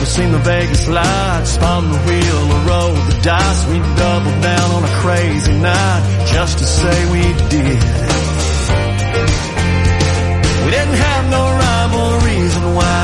seen the Vegas lights, spun the wheel or rolled the dice. We doubled down on a crazy night just to say we did. We didn't have no rhyme or reason why.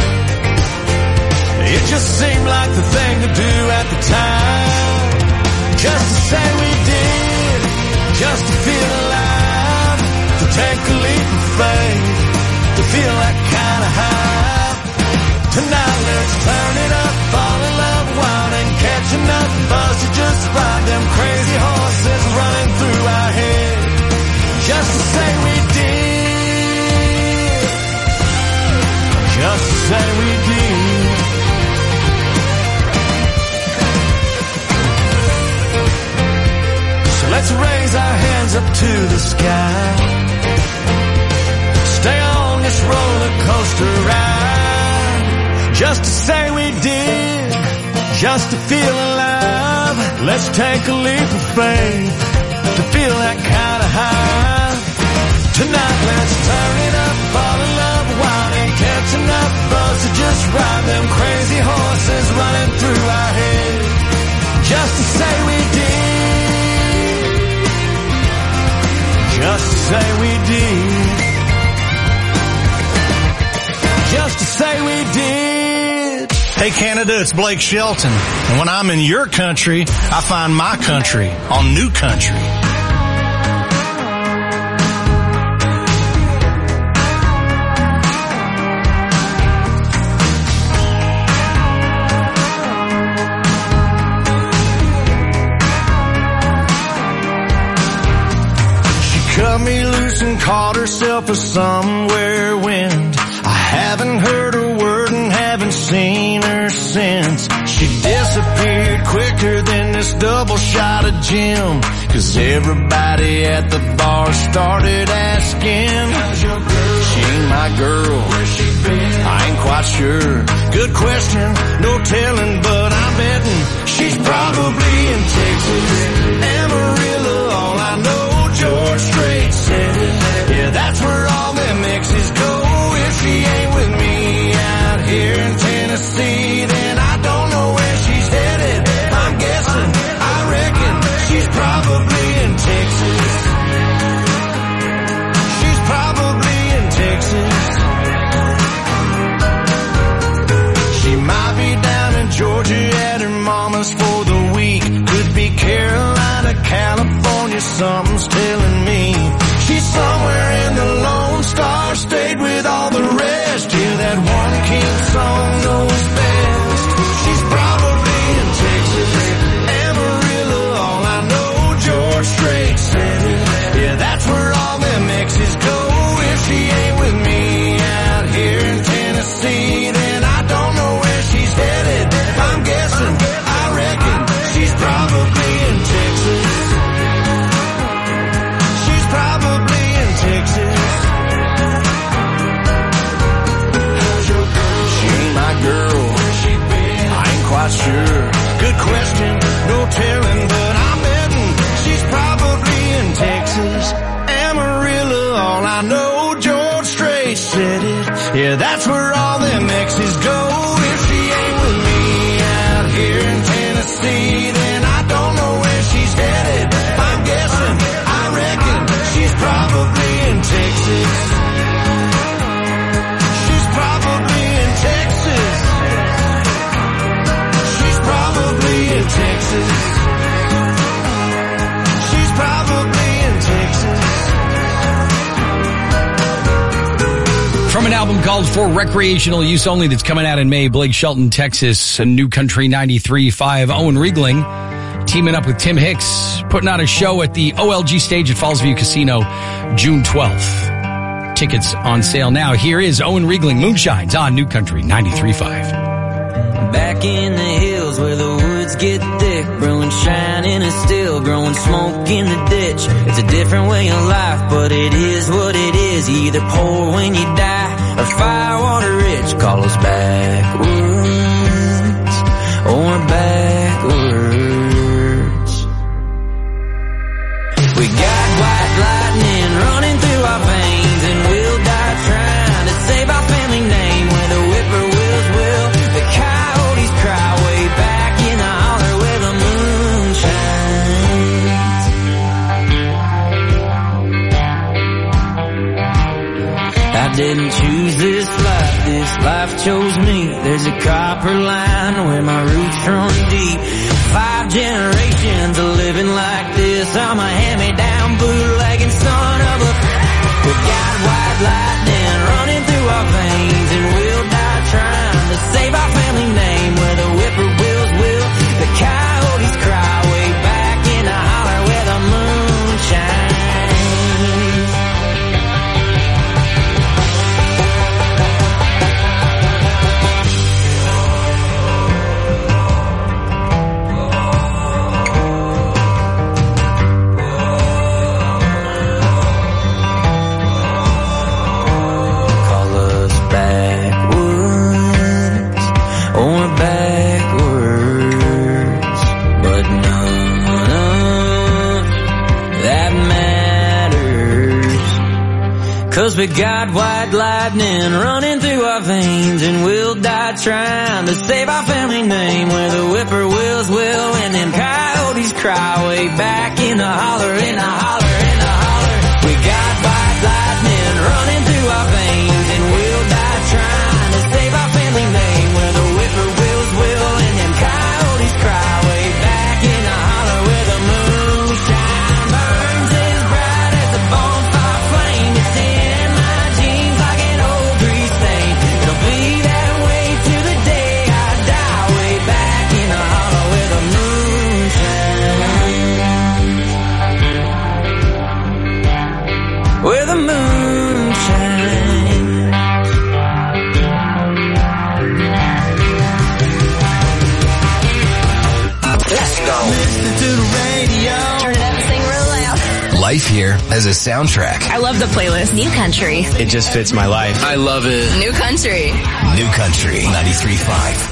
It just seemed like the thing to do at the time. Just to say we did, just to feel alive, to take a leap of faith, to feel that kind of high. Tonight let's turn it up, fall in love wild and catch enough buzz to just ride them crazy horses running through our head. Just to say we did, just to say we did. So let's raise our hands up to the sky, stay on this roller coaster ride. Just to say we did, just to feel alive. Let's take a leap of faith to feel that kind of high. Tonight let's turn it up, fall in love wild and catch enough buzz to just ride them crazy horses running through our head. Just to say we did, just to say we did, just to say we did. Hey Canada, it's Blake Shelton. And when I'm in your country, I find my country on New Country. She cut me loose and caught herself a somewhere wind. I haven't heard a word and haven't seen her since. She disappeared quicker than this double shot of gin. 'Cause everybody at the bar started asking, how's your girl? She ain't my girl. Where's she been? I ain't quite sure. Good question, no telling, but I'm betting she's probably in Texas. Amarillo, all I know, George Strait said it. Yeah, that's where all them exes go. If she ain't with me out here in Tennessee, then I don't know where she's headed. I'm guessing, I reckon she's probably in Texas. She's probably in Texas. She might be down in Georgia at her mama's for the week. Could be Carolina, California, something's telling me. She's somewhere in the Lone Star State with all the rest. Yeah, that one king song knows best. She's probably in Texas. Amarillo, all I know, George Strait said it. Yeah, that's where all them exes go. If she ain't with me out here in Tennessee, then I don't know where she's headed. I'm guessing, I reckon she's probably in Texas. She's probably in Texas. She ain't my girl. I ain't quite sure. Good question, no telling, but I'm betting she's probably in Texas. Amarillo, all I know, George Strait said it. Yeah, that's where all them exes go. If she ain't with me out here in Tennessee, then I don't know where she's headed. I'm guessing, I reckon she's probably in Texas. She's probably in Texas. She's probably in Texas. She's probably in Texas. From an album called For Recreational Use Only that's coming out in May, Blake Shelton, Texas, a New Country 93.5. Owen Riegling teaming up with Tim Hicks, putting on a show at the OLG stage at Fallsview Casino, June 12th. Tickets on sale now. Here is Owen Riegling, Moonshines on New Country 93.5. Back in the hills where the woods get thick, brewing shining and still growing smoke in the ditch. It's a different way of life, but it is what it is. You either poor when you die or firewater rich. Call us backwards or backwards. We got white lightning running through our veins, and we'll die trying to save our family name where the whippoorwills will. The coyotes didn't choose this life chose me. There's a copper line where my roots run deep. 5 generations of living like this. I'm a hand-me-down bootlegging son of a... We got white lightning running through our veins, and we'll die trying to save our family name. Where the whippoorwills will, the coyotes cry way back in the holler where the moon shines. Cause we got white lightning running through our veins, and we'll die trying to save our family name. Where the whippoorwills will and them coyotes cry way back in the holler, in the holler, in the holler. We got white lightning running through our veins, and we'll die trying to save our family name. Where the whippoorwills will and them coyotes cry way back in the holler where the moonshine burns as bright as a bonfire flame. It's in my jeans like an old grease stain. It'll be that way to the day I die, way back in the holler where the moonshine. Where the moon shines. Let's go. Listen to the radio. Turn it up and sing real loud. Life here as a soundtrack. I love the playlist. New Country. It just fits my life. I love it. New Country. New Country 93.5.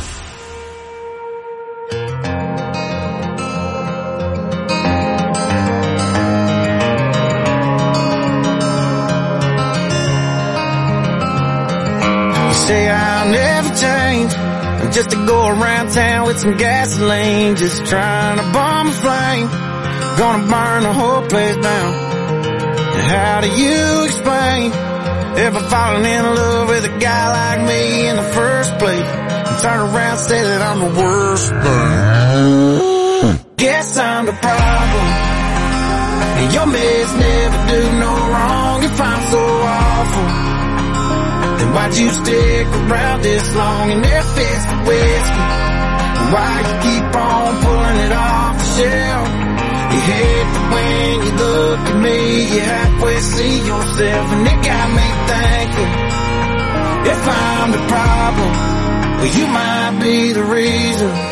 Say I'll never change. I'm just to go around town with some gasoline, just trying to bomb a flame. Gonna burn the whole place down. And how do you explain ever falling in love with a guy like me in the first place, and turn around and say that I'm the worst thing? Guess I'm the problem, and your mess never do no wrong. If I'm so awful, then why'd you stick around this long and there fits the whiskey? Why you keep on pulling it off the shelf? You hate that when you look at me, you halfway see yourself, and it got me thinking, if I'm the problem, well you might be the reason.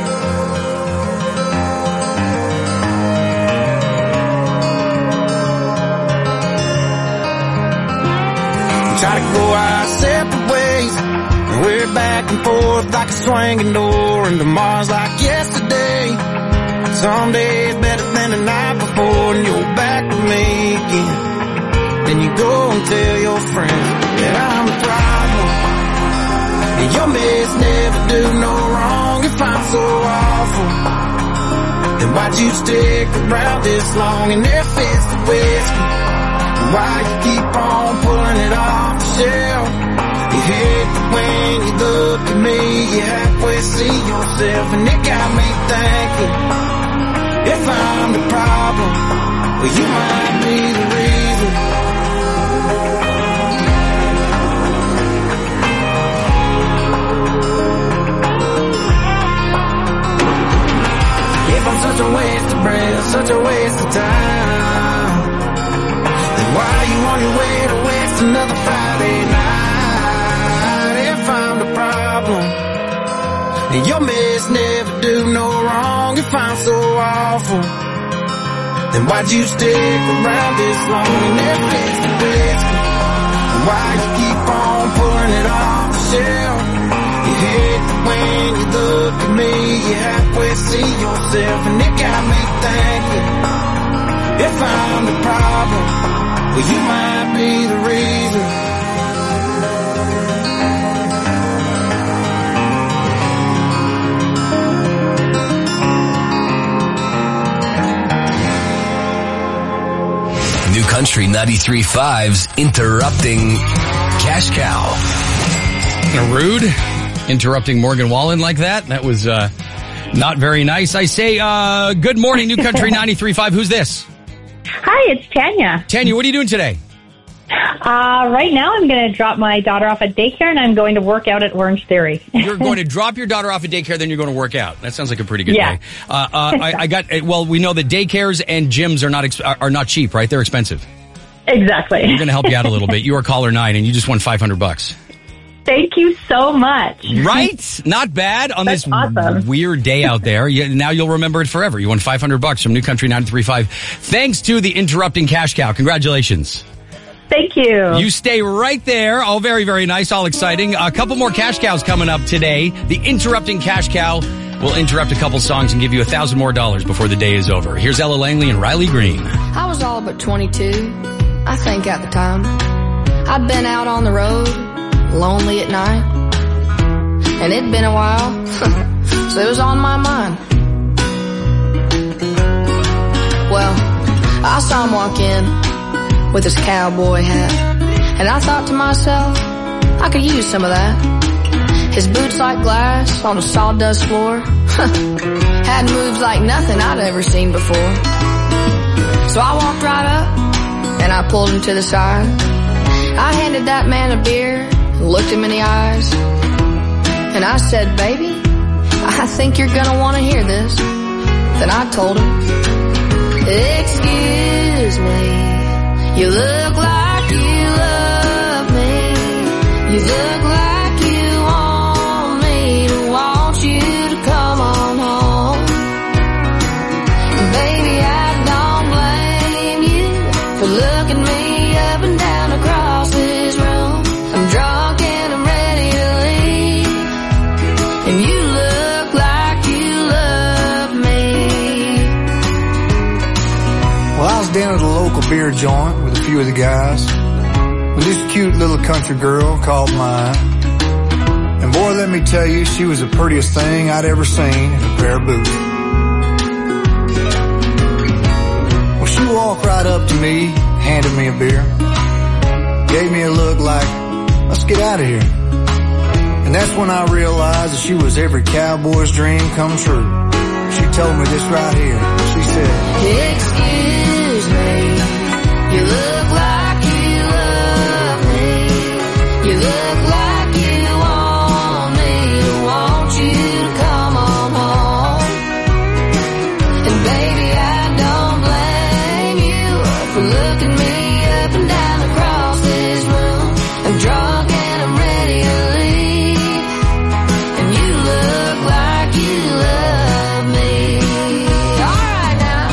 Try to go our separate ways, and we're back and forth like a swinging door, and tomorrow's like yesterday. Some days better than the night before, and you're back with me again. Then you go and tell your friends that I'm the problem, and your mess never do no wrong. If I'm so awful, then why'd you stick around this long and there fits the whiskey? Why you keep on pulling it off the shelf? You hate that when you look at me, you halfway see yourself, and it got me thinking, if I'm the problem, well you might be the reason. If I'm such a waste of breath, such a waste of time, why are you on your way to waste another Friday night? If I'm the problem, and your mess never do no wrong. If I'm so awful, then why'd you stick around this long and never fix the whiskey? Why you keep on pulling it off the shelf? You hate that when you look at me, you halfway see yourself, and it got me thinking, if I'm the problem, well, you might be the reason. New Country 93.5's Interrupting Cash Cow. Rude. Interrupting Morgan Wallen like that. That was not very nice. I say good morning, New Country 93.5. Who's this? Hi, it's Tanya. Tanya, what are you doing today? Right now I'm going to drop my daughter off at daycare, and I'm going to work out at Orange Theory. You're going to drop your daughter off at daycare, then you're going to work out. That sounds like a pretty good Yeah. day. We know that daycares and gyms are not cheap, right? They're expensive. Exactly. We're going to help you out a little bit. You are caller 9, and you just won $500. Thank you so much. Right? Not bad on That's this awesome. weird day out there. Now you'll remember it forever. You won $500 from New Country 93.5. Thanks to the Interrupting Cash Cow. Congratulations. Thank you. You stay right there. All very, very nice. All exciting. A couple more Cash Cows coming up today. The Interrupting Cash Cow will interrupt a couple songs and give you $1,000 more before the day is over. Here's Ella Langley and Riley Green. I was all but 22, I think at the time. I'd been out on the road, lonely at night. And it'd been a while, so it was on my mind. Well, I saw him walk in with his cowboy hat, and I thought to myself, I could use some of that. His boots like glass on a sawdust floor had moves like nothing I'd ever seen before. So I walked right up and I pulled him to the side. I handed that man a beer and looked him in the eyes, and I said, baby, I think you're gonna want to hear this. Then I told him, excuse me, you look like you love me. You look like you want me to want you to come on home. And baby, I don't blame you for looking me up and down across this room. I'm drunk and I'm ready to leave, and you look like you love me. Well, I was down at a local beer joint with a few of the guys when this cute little country girl called mine. And boy, let me tell you, she was the prettiest thing I'd ever seen in a pair of boots. Well, she walked right up to me, handed me a beer, gave me a look like, let's get out of here. And that's when I realized that she was every cowboy's dream come true. She told me this right here. She said, excuse me, you look like you love me. You look like you want me to want you to come on home. And baby, I don't blame you for looking me up and down across this room. I'm drunk and I'm ready to leave, and you look like you love me. All right now.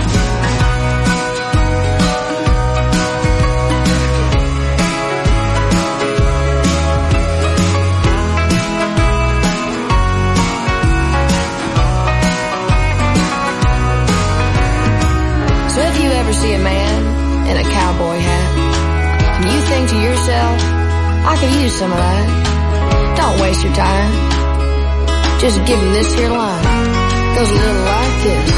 So if you ever see a man in a cowboy hat, and you think to yourself, I could use some of that, don't waste your time. Just give him this here line. Goes a little like this.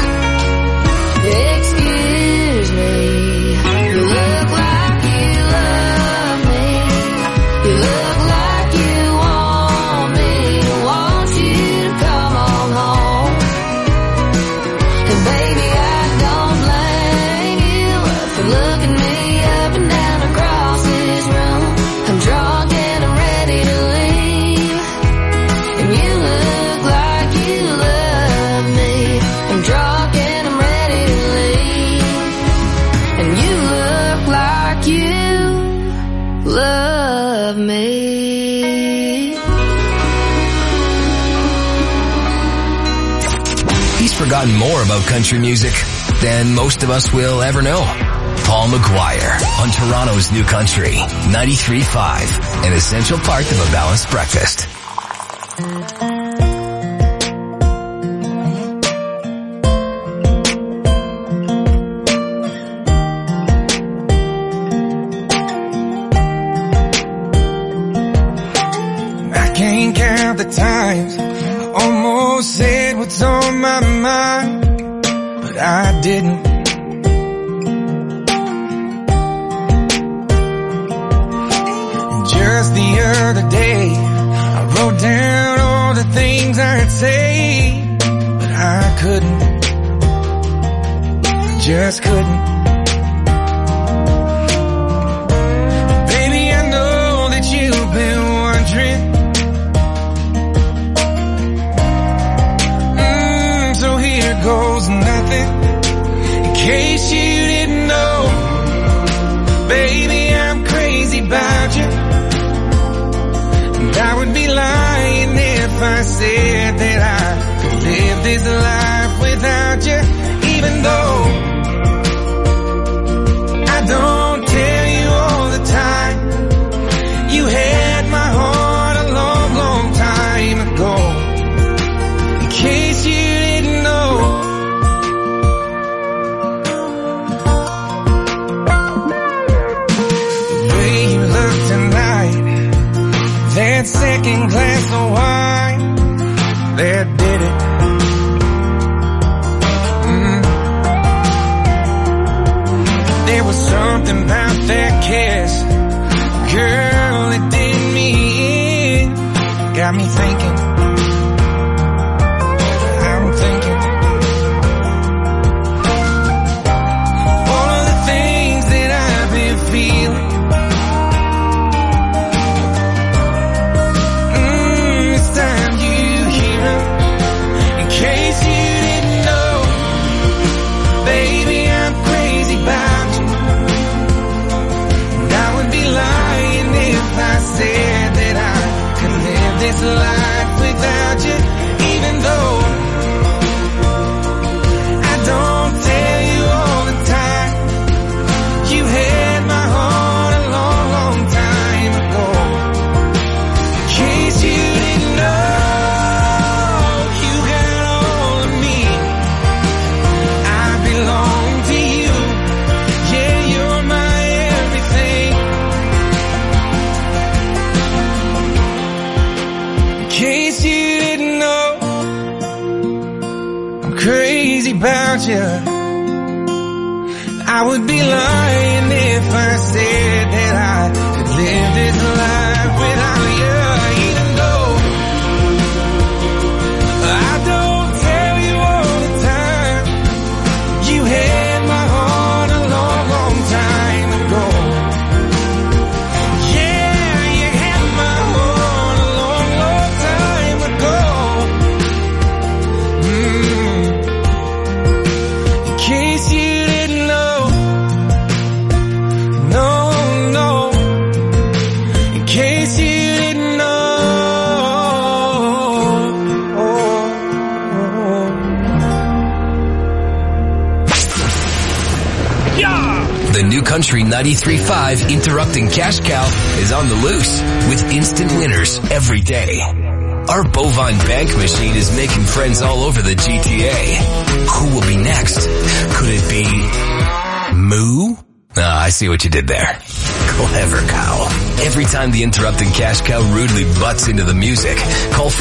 Excuse me, you look like you love me. You look like you want me to want you to come on home. And baby, I don't blame you for looking me up and down across this room. I'm drunk and I'm ready to leave, and you look like you love me. I'm drunk and I'm ready to leave, and you look like you love me. He's forgotten more about country music than most of us will ever know. Paul McGuire on Toronto's New Country 93.5, an essential part of a balanced breakfast. I can't count the times I almost said what's on my mind, but I didn't. other day, I wrote down all the things I'd say, but I couldn't. I just couldn't. Baby, I know that you've been wondering. So here goes nothing. In case you didn't know, baby, I'm crazy about you. And I would be lying if I said that I could live this life without you. Even though I don't tell you all the time, you had my heart a long, long time ago. In case you didn't know. The way you look tonight, that second glass of wine, that did it. There was something about that kiss, girl, it did me in. Got me thinking, I'm thinking all of the things that I've been feeling. It's time you hear them. In case you didn't know, baby, I'm crazy about you. And I would be lying if I said that I could live this life without you. Even though I don't tell you all the time, you had my heart a long, long time ago. In case you didn't know, you got all of me. I belong to you. Yeah, you're my everything. In case you didn't know, I'm crazy about you. I would be lying if I said that I could live this life without you. Even though I don't tell you all the time, you had my heart a long, long time ago. Yeah, you had my heart a long, long time ago. In case you didn't know, no, no. In case you didn't know. The New Country 93.5 Interrupting Cash Cow is on the loose with instant winners every day. Our bovine bank machine is making friends all over the GTA. Who will be next? Could it be Moo? I see what you did there. Clever cow. Every time the Interrupting Cash Cow rudely butts into the music, call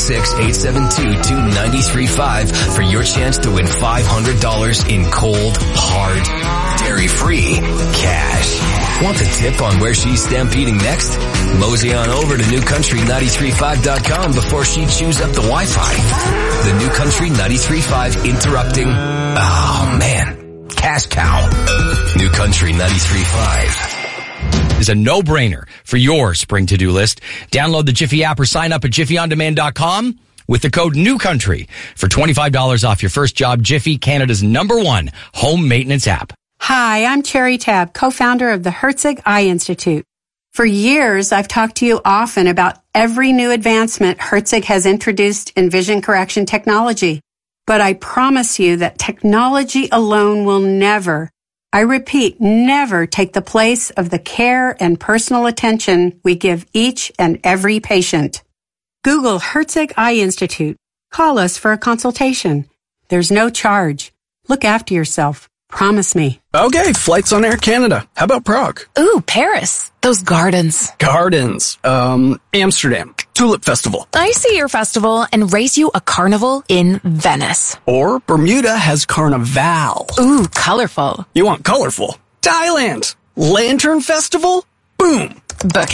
416-872-2935 for your chance to win $500 in cold, hard, dairy-free cash. Want the tip on where she's stampeding next? Mosey on over to newcountry935.com before she chews up the Wi-Fi. The New Country 93.5 Interrupting, oh man, Cash Cow. New Country 93.5 is a no-brainer for your spring to-do list. Download the Jiffy app or sign up at jiffyondemand.com with the code NEWCOUNTRY for $25 off your first job. Jiffy, Canada's #1 home maintenance app. Hi, I'm Cherry Tabb, co-founder of the Herzig Eye Institute. For years, I've talked to you often about every new advancement Herzig has introduced in vision correction technology. But I promise you that technology alone will never, I repeat, never take the place of the care and personal attention we give each and every patient. Google Herzig Eye Institute. Call us for a consultation. There's no charge. Look after yourself. Promise me. Okay, flights on Air Canada. How about Prague? Ooh, Paris. Those gardens. Gardens. Amsterdam. Tulip Festival. I see your festival and race you a carnival in Venice. Or Bermuda has Carnival. Ooh, colorful. You want colorful? Thailand. Lantern Festival? Boom. Book it.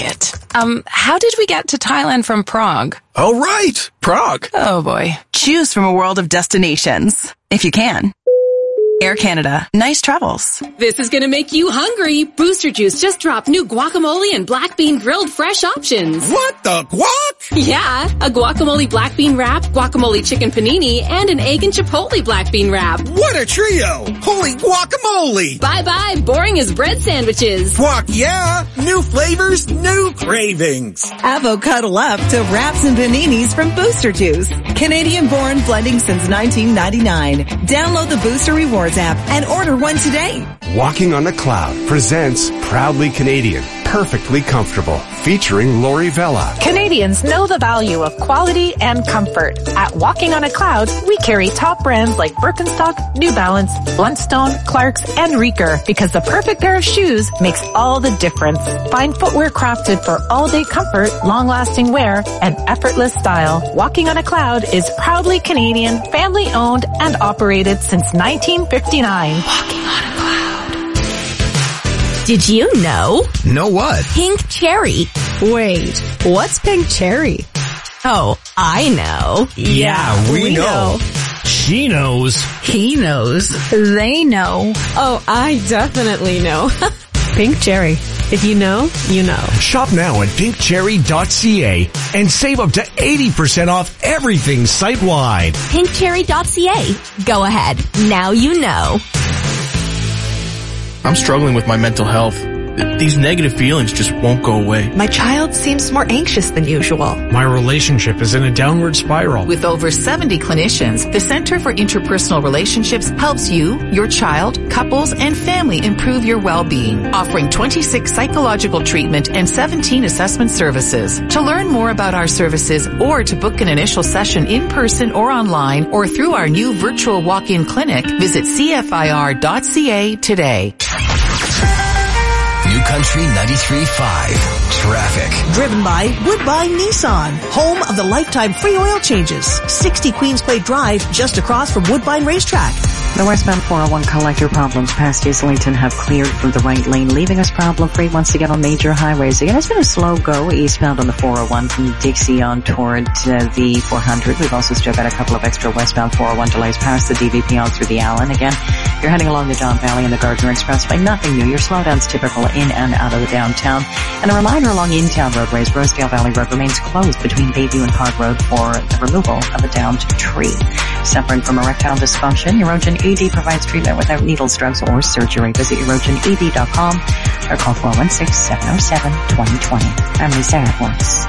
How did we get to Thailand from Prague? Oh, right. Prague. Oh, boy. Choose from a world of destinations, if you can. Air Canada. Nice travels. This is gonna make you hungry. Booster Juice just dropped new guacamole and black bean grilled fresh options. What the guac? Yeah, a guacamole black bean wrap, guacamole chicken panini, and an egg and chipotle black bean wrap. What a trio! Holy guacamole! Bye-bye, boring as bread sandwiches. Guac, yeah! New flavors, new cravings. Avocado up to wraps and paninis from Booster Juice. Canadian-born, blending since 1999. Download the Booster Rewards app and order one today. Walking on a Cloud presents Proudly Canadian, Perfectly Comfortable, featuring Lori Vella. Canadians know the value of quality and comfort. At Walking on a Cloud, we carry top brands like Birkenstock, New Balance, Bluntstone, Clarks, and Reeker because the perfect pair of shoes makes all the difference. Find footwear crafted for all-day comfort, long-lasting wear, and effortless style. Walking on a Cloud is proudly Canadian, family-owned, and operated since 1959. Walking on a Cloud. Did you know? Know what? Pink cherry. Wait, what's pink cherry? Oh, I know. Yeah, we know. She knows. He knows. They know. Oh, I definitely know. Pink cherry. If you know, you know. Shop now at pinkcherry.ca and save up to 80% off everything site-wide. Pinkcherry.ca. Go ahead. Now you know. I'm struggling with my mental health. These negative feelings just won't go away. My child seems more anxious than usual. My relationship is in a downward spiral. With over 70 clinicians, the Center for Interpersonal Relationships helps you, your child, couples, and family improve your well-being, offering 26 psychological treatment and 17 assessment services. To learn more about our services or to book an initial session in person or online or through our new virtual walk-in clinic, visit cfir.ca today. New Country 93.5 Traffic. Driven by Woodbine Nissan, home of the lifetime free oil changes. 60 Queensway Drive, just across from Woodbine Racetrack. The westbound 401 collector problems past Islington have cleared from the right lane, leaving us problem-free once again on major highways. Again, it's been a slow go eastbound on the 401 from Dixie on toward the 400. We've also still got a couple of extra westbound 401 delays past the DVP on through the Allen. Again, you're heading along the Don Valley and the Gardner Expressway. Nothing new. Your slowdown's typical in and out of the downtown. And a reminder along in-town roadways, Rosedale Valley Road remains closed between Bayview and Park Road for the removal of a downed tree. Suffering from erectile dysfunction, Erogen ED provides treatment without needles, drugs, or surgery. Visit erogened.com or call 416-707-2020. I'm Lisa Airports.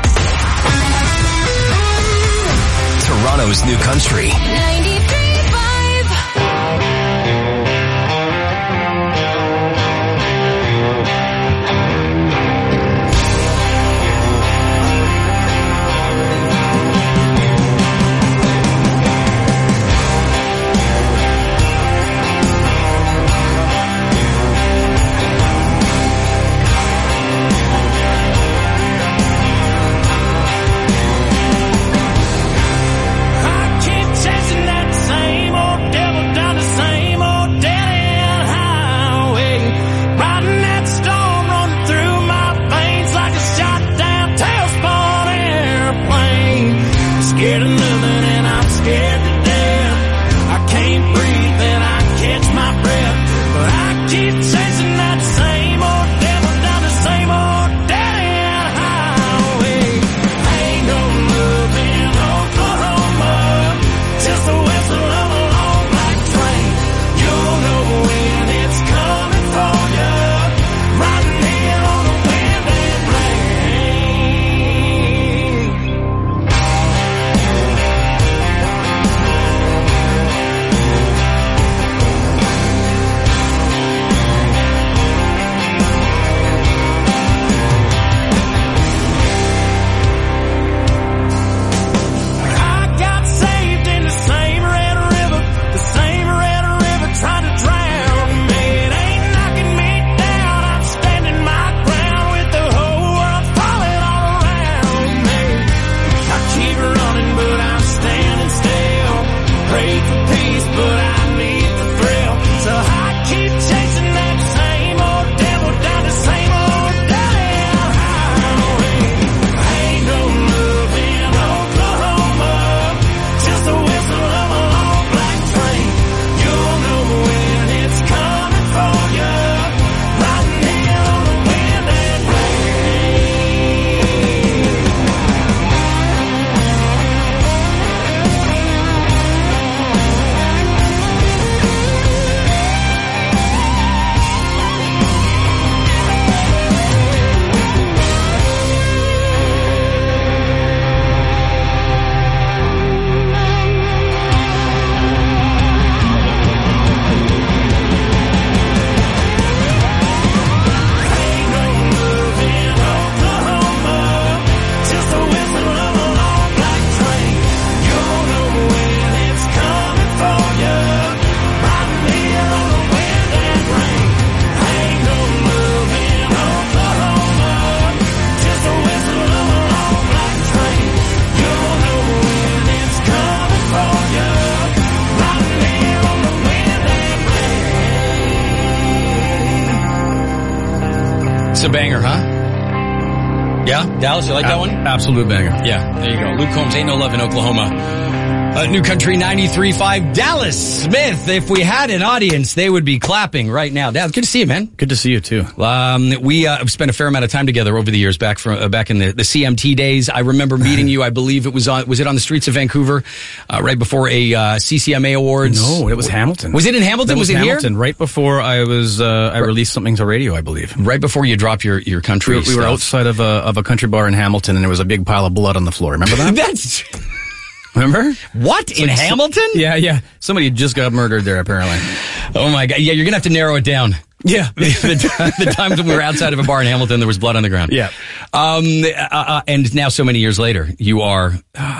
Toronto's New Country. 93.5. I keep chasing That's a banger, huh? Yeah? Dallas, you like that one? Absolute banger. Yeah, there you go. Luke Combs, Ain't No Love in Oklahoma. New Country 93.5. Dallas Smith, if we had an audience, they would be clapping right now. Dallas, good to see you, man. Good to see you, too. We have spent a fair amount of time together over the years, back in the CMT days. I remember meeting you, I believe was it on the streets of Vancouver, right before a CCMA Awards? No, it was Hamilton. Was it in Hamilton? Was it Hamilton, here? Right before I released something to radio, I believe. Right before you dropped your country We were outside of a country bar in Hamilton, and there was a big pile of blood on the floor. Remember that? That's... Remember? What? In Hamilton? Yeah. Somebody just got murdered there, apparently. Oh, my God. Yeah, you're going to have to narrow it down. Yeah. the times when we were outside of a bar in Hamilton, there was blood on the ground. Yeah. And now so many years later, you are,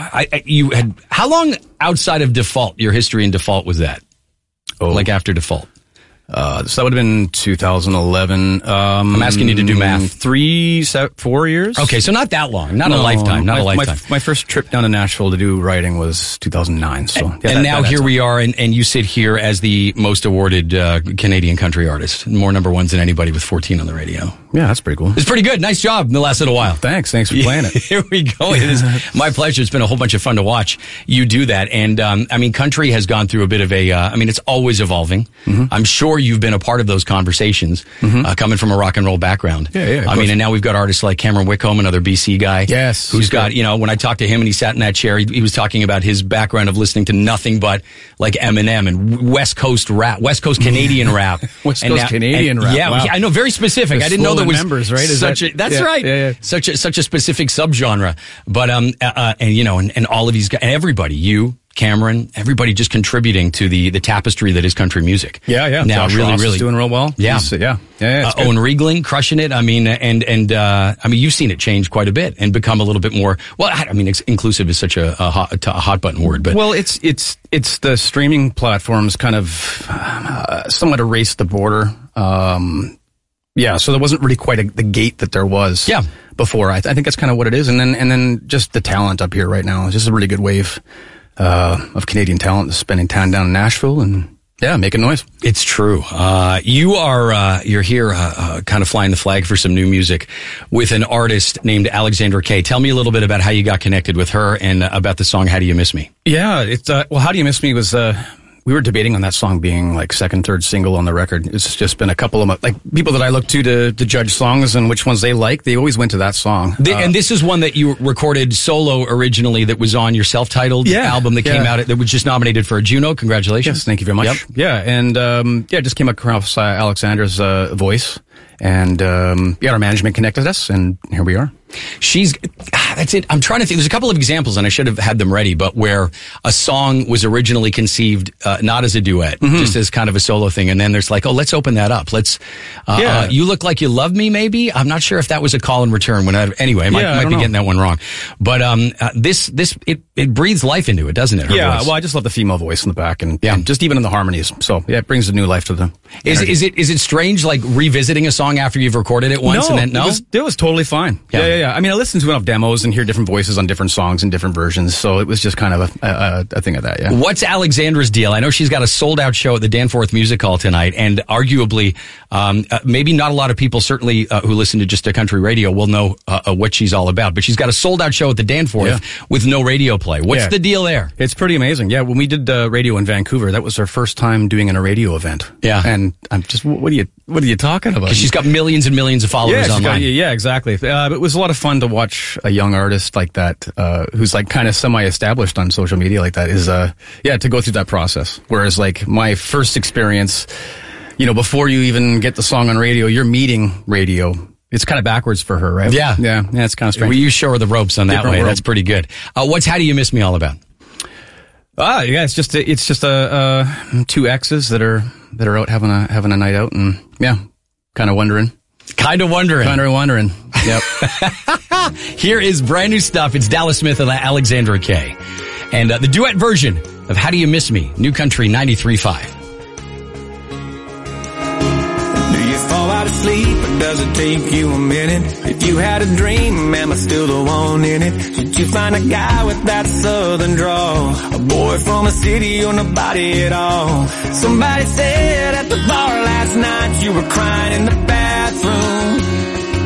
how long outside of Default, your history in Default was that? Oh. Like after Default? So that would have been 2011. I'm asking you to do math. 4 years. Okay, so not that long. Not a lifetime. My first trip down to Nashville to do writing was 2009. So, and now here we are, and you sit here as the most awarded Canadian country artist. More number ones than anybody with 14 on the radio. Yeah, that's pretty cool. It's pretty good. Nice job in the last little while. Thanks for playing it. Here we go. It is my pleasure. It's been a whole bunch of fun to watch you do that. And, country has gone through a bit of it's always evolving. Mm-hmm. I'm sure you've been a part of those conversations, coming from a rock and roll background. Yeah. And now we've got artists like Cameron Whitcomb, another BC guy. Yes. Who's got, when I talked to him and he sat in that chair, he was talking about his background of listening to nothing but like Eminem and West Coast rap, West Coast Canadian rap. West Coast Canadian rap. Yeah, wow. I know, very specific. I didn't know there was members, right? That's right. Yeah. Such a specific subgenre. But, and all of these guys, and everybody, you, Cameron, everybody just contributing to the tapestry that is country music. Yeah. Now, Josh really, Ross really is doing real well. Yeah. Owen Riegling crushing it. You've seen it change quite a bit and become a little bit more. Well, inclusive is such a hot button word, but it's the streaming platforms kind of somewhat erased the border. So there wasn't really quite the gate that there was. Before. I think that's kind of what it is, and then just the talent up here right now is just a really good wave of Canadian talent spending time down in Nashville and making noise. It's true. You're here, kind of flying the flag for some new music with an artist named Alexandra Kay. Tell me a little bit about how you got connected with her and about the song "How Do You Miss Me." Yeah, it's "How Do You Miss Me" was. We were debating on that song being like second, third single on the record. It's just been a couple of people that I look to judge songs and which ones they like. They always went to that song. And this is one that you recorded solo originally that was on your self-titled album that came out that was just nominated for a Juno. Congratulations. Yes, thank you very much. Yep. Yeah, and just came across Alexandra's voice. And our management connected us, and here we are. That's it. I'm trying to think. There's a couple of examples, and I should have had them ready, but where a song was originally conceived not as a duet, just as kind of a solo thing, and then there's like, let's open that up. Let's. You Look Like You Love Me, maybe. I'm not sure if that was a call in return. Anyway, I might be getting that one wrong. But it breathes life into it, doesn't it? Her voice. Well, I just love the female voice in the back, and just even in the harmonies. So it brings a new life to them. Is it strange, like revisiting a song after you've recorded it once? It was totally fine. Yeah. I listen to enough demos and hear different voices on different songs and different versions, so it was just kind of a thing of that. Yeah. What's Alexandra's deal? I know she's got a sold-out show at the Danforth Music Hall tonight, and arguably, maybe not a lot of people, certainly who listen to just a country radio, will know what she's all about. But she's got a sold-out show at the Danforth with no radio play. What's the deal there? It's pretty amazing. Yeah, when we did radio in Vancouver, that was our first time doing a radio event. Yeah, and I'm just, what are you talking about? Because she's got millions and millions of followers online. Exactly. It was a lot of fun to watch a young artist like that, who's like kind of semi-established on social media like that, is to go through that process. Whereas like my first experience, before you even get the song on radio, you're meeting radio. It's kind of backwards for her, right? Yeah, it's kind of strange. Well, you show her the ropes on that way. That's pretty good. What's How Do You Miss Me all about? It's just two exes that are out having a night out, and kind of wondering. Yep. Here is brand new stuff. It's Dallas Smith and Alexandra Kay, and the duet version of "How Do You Miss Me," New Country 93.5. Fall out of sleep, or does it take you a minute? If you had a dream, am I still the one in it? Should you find a guy with that southern drawl? A boy from a city or nobody at all? Somebody said at the bar last night you were crying in the bathroom.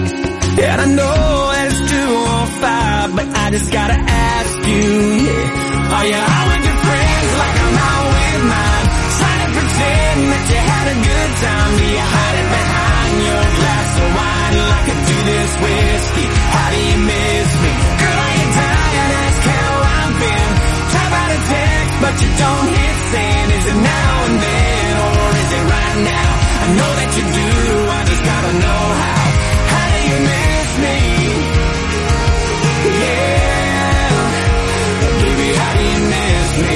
And I know that it's 2:05, but I just gotta ask you, yeah. Are you out with your friends like I'm out with mine? Trying to pretend that you had a good time. Do you hide it behind your glass of wine like I do this whiskey? How do you miss me? Girl, are you tired? Ask how I've been. Try by the text, but you don't hit send. Is it now and then, or is it right now? I know that you do, I just gotta know how. How do you miss me? Yeah, baby, how do you miss me?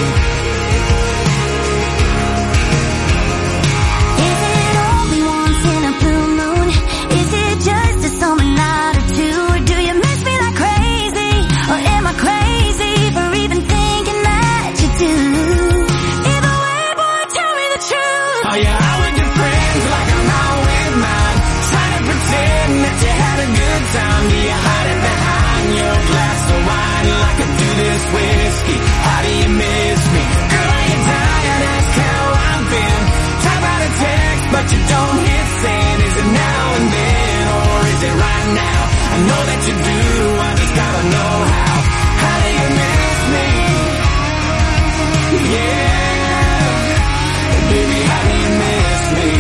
Is it only once in a blue moon? Is it just a summer night or two? Or do you miss me like crazy? Or am I crazy for even thinking that you do? Either way, boy, tell me the truth. Are you out with your friends like I'm out with mine? Trying to pretend that you had a good time. Do you hide it behind your glass of wine like I do this whiskey? How do you miss me? Girl, are you tired? Ask how I've been. Try by the text, but you don't hit send. Is it now and then, or is it right now? I know that you do, I just gotta know how. How do you miss me? Yeah, baby, how do you miss me?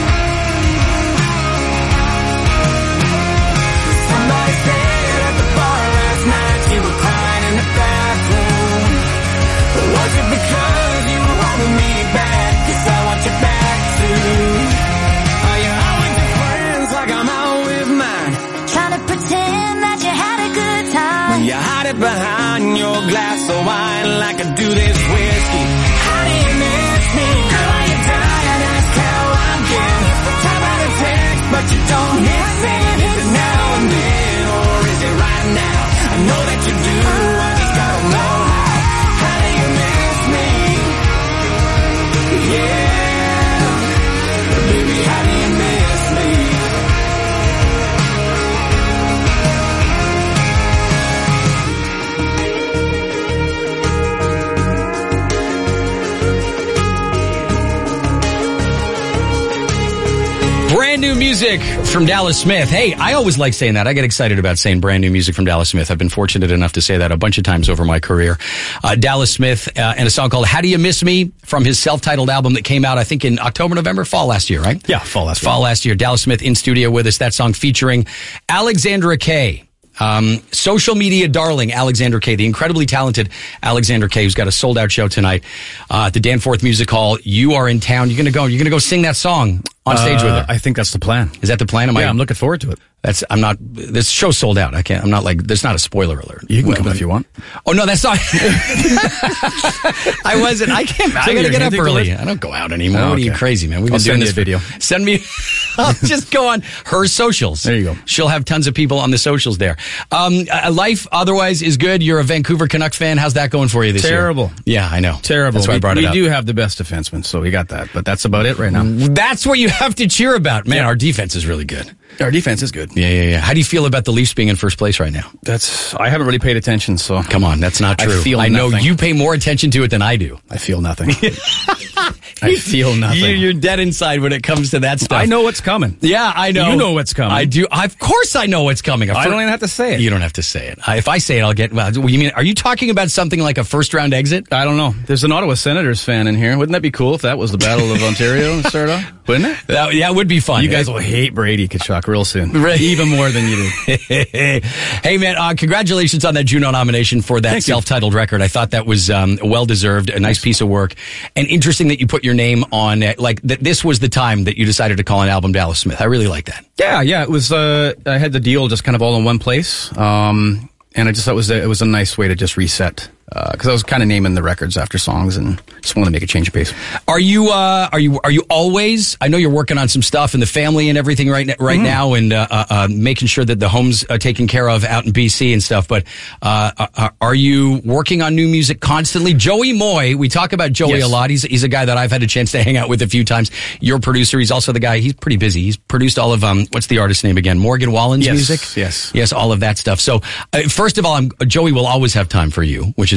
Somebody said at the bar last night you were crying in the bathroom. Was it because you were holding me back? 'Cause I want you back too. Are you out with your friends like I'm out with mine? Trying to pretend that you had a good time. You hide it behind your glass of wine like I do this whiskey. How do you miss me? Girl, are you tired? Ask how I've been. Try by the text, but you don't hit send. Is it now and then, or is it right now? I know that you do, I just gotta know how. How do you miss me? Yeah, baby, how do you miss me? Brand new music from Dallas Smith. Hey, I always like saying that. I get excited about saying brand new music from Dallas Smith. I've been fortunate enough to say that a bunch of times over my career. Dallas Smith and a song called How Do You Miss Me from his self-titled album that came out, I think, in October, November, fall last year, right? Yeah, fall last year. Fall last year. Dallas Smith in studio with us. That song featuring Alexandra Kay. Social media darling Alexandra Kay, the incredibly talented Alexandra Kay, who's got a sold out show tonight at the Danforth Music Hall. You are in town. You're gonna go sing that song on stage with her. I think that's the plan. Is that the plan? I'm looking forward to it. This show's sold out. There's not a spoiler alert. You can come if you want. Oh, no, that's not. I gotta get up early. I don't go out anymore. Oh, What are you crazy, man? We've been doing this video. Send me, I'll just go on her socials. There you go. She'll have tons of people on the socials there. Life otherwise is good. You're a Vancouver Canucks fan. How's that going for you this year? Terrible. Yeah, I know. Terrible. That's why I brought it up. We do have the best defenseman, so we got that. But that's about it right now. That's what you have to cheer about. Man, our defense is really good. Our defense is good. Yeah. How do you feel about the Leafs being in first place right now? I haven't really paid attention, so. Come on, that's not true. I know you pay more attention to it than I do. I feel nothing. I feel nothing. You're dead inside when it comes to that stuff. I know what's coming. Yeah, I know. You know what's coming. I do. Of course I know what's coming. I don't even have to say it. You don't have to say it. If I say it, I'll get, well, you mean, are you talking about something like a first round exit? I don't know. There's an Ottawa Senators fan in here. Wouldn't that be cool if that was the Battle of Ontario to start off? Wouldn't it? That it would be fun. You guys will hate Brady Tkachuk real soon. Right. Even more than you do. Hey, man, congratulations on that Juno nomination for that self-titled record. I thought that was well-deserved, a nice piece of work. And interesting that you put your name on, that this was the time that you decided to call an album Dallas Smith. I really like that. Yeah, it was, I had the deal just kind of all in one place. And I just thought it was a nice way to just reset. Because I was kind of naming the records after songs and just wanted to make a change of pace. Are you always, I know you're working on some stuff in the family and everything right now and making sure that the home's taken care of out in BC and stuff, but are you working on new music constantly? Joey Moy, we talk about Joey a lot. He's a guy that I've had a chance to hang out with a few times. Your producer, he's also the guy, he's pretty busy. He's produced all of, what's the artist's name again? Morgan Wallen's music? Yes, all of that stuff. So first of all, Joey will always have time for you, which is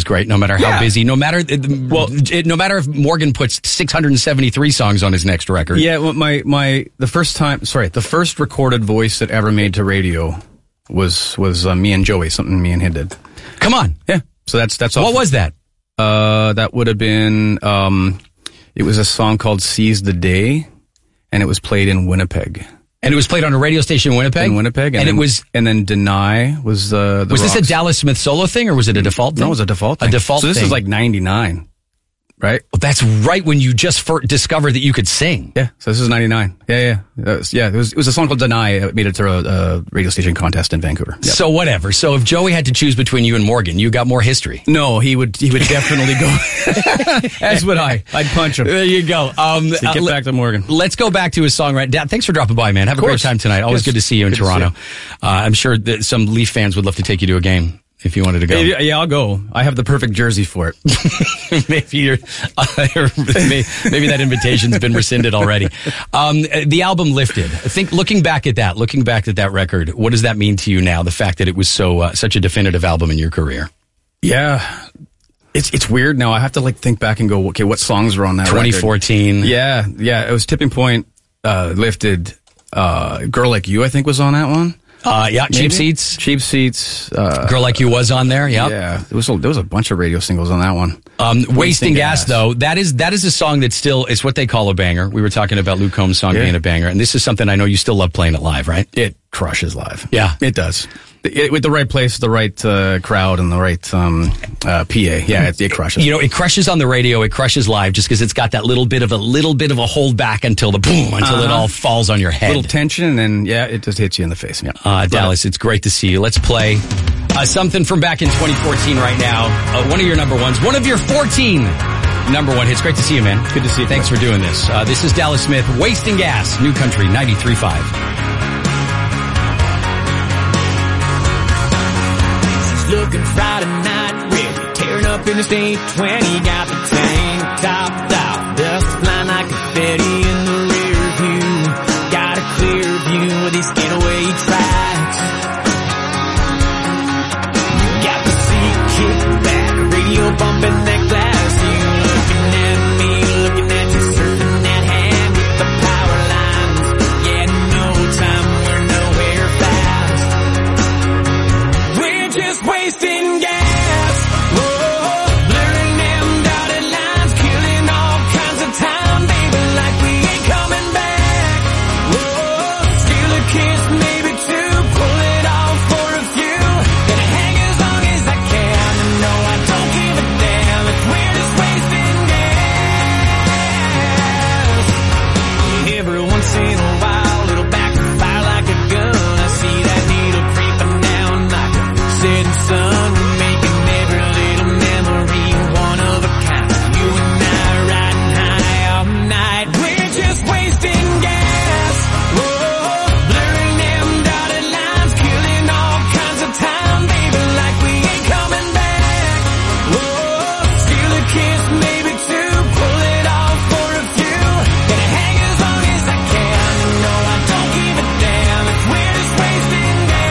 is great. No matter how busy, no matter if Morgan puts 673 songs on his next record. Yeah, well, the first recorded voice that ever made to radio was me and Joey, something me and him did. Come on. Yeah. So that's all. What was that? That would have been, it was a song called Seize the Day, and it was played in Winnipeg. And it was played on a radio station in Winnipeg? In Winnipeg. And then Deny was the Was Rocks. this a Dallas Smith solo thing, or was it a default thing? No, it was a default thing. A default So this thing. is like 99, right? Well, that's right when you just discovered that you could sing. Yeah, so this is 99. Yeah. It was a song called Deny. It made it to a radio station contest in Vancouver. Yep. So whatever. So if Joey had to choose between you and Morgan, you got more history. No, he would definitely go. As would I. I'd punch him. There you go. Get back to Morgan. Let's go back to his song right now. Thanks for dropping by, man. Have a great time tonight. Always good to see you in Toronto. I'm sure that some Leaf fans would love to take you to a game if you wanted to go. Yeah, I'll go. I have the perfect jersey for it. Maybe that invitation's been rescinded already. The album Lifted. I think looking back at that record, what does that mean to you now? The fact that it was such a definitive album in your career. Yeah. It's weird now. I have to think back and go, okay, what songs were on that 2014. record? Yeah. It was Tipping Point, Lifted, Girl Like You, I think, was on that one. Cheap Seats. Cheap Seats. Girl Like You was on there. Yep. Yeah. There was a bunch of radio singles on that one. Wasting Gas, though, that is a song that still, it's what they call a banger. We were talking about Luke Combs' song being a banger, and this is something I know you still love playing it live, right? It crushes live. Yeah. It does. With the right place, the right crowd, and the right PA. Yeah, it crushes. It crushes on the radio, it crushes live, just because it's got that little bit of a holdback until it all falls on your head. Little tension, and then, it just hits you in the face. Yeah. Dallas, it's great to see you. Let's play something from back in 2014 right now. One of your number ones. One of your 14 number one hits. Great to see you, man. Good to see you. Thanks for doing this. This is Dallas Smith, Wasting Gas, New Country 93.5. Looking Friday night, ready, tearing up Interstate 20, got the tank topped off, dust flying like confetti in the rear view, got a clear view of these getaway tracks, got the seat kicked back, radio bumping that glass, you looking at me, looking at you, surfing that hand with the power lines, yeah, no time, we're nowhere fast, we're just wasting gas. Whoa, blurring them dotted lines, killing all kinds of time, baby, like we ain't coming back. Whoa, steal a kiss, maybe two, pull it off for a few. Gonna hang as long as I can, and no, I don't give a damn if we're just wasting gas. Every once in a while, it'll backfire like a gun. I see that needle creeping down like a setting sun. We're making every little memory one of a kind. You and I riding high all night. We're just wasting gas. Whoa, blurring them dotted lines, killing all kinds of time, baby, like we ain't coming back. Whoa, steal a kiss, maybe two, pull it off for a few. Gonna hang as long as I can, and no, I don't give a damn if we're just wasting gas.